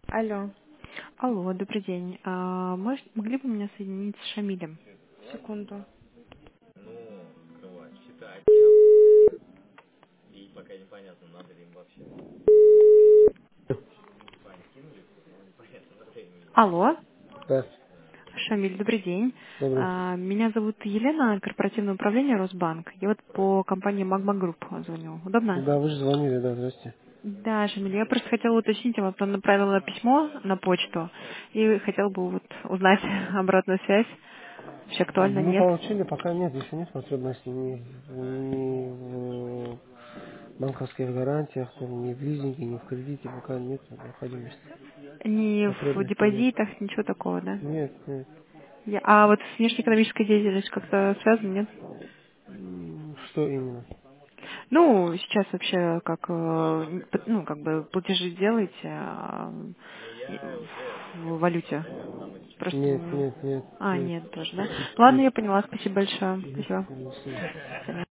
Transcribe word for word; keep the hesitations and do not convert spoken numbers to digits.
Алло, Алло, добрый день. А, может, могли бы меня соединить с Шамилем? секунду. Алло, Да, Шамиль, добрый день. добрый. А, меня зовут Елена, корпоративное управление Росбанк. Я вот по компании Magma Group звоню. Удобно? Да, вы же звонили, да, здрасте. Да, Шамиль, я просто хотела уточнить, я вам направила письмо на почту и хотела бы вот узнать обратную связь. Вообще актуально, Не нет? получили, пока нет, еще нет потребности ни, ни в банковских гарантиях, ни в лизинге, ни в кредите, пока нет необходимости. Ни в Потребности нет. депозитах, ничего такого, да? Нет, нет. Я- А вот с внешнеэкономической деятельностью как-то связано, нет? М, Что именно? Ну, сейчас вообще как, э, п- ну, как бы платежи делаете а, в валюте. Просто, Нет, м, нет, нет, а, нет. нет, тоже, да? Ладно, Нет. я поняла, спасибо большое. Мгм. Спасибо. До свидания. До свидания.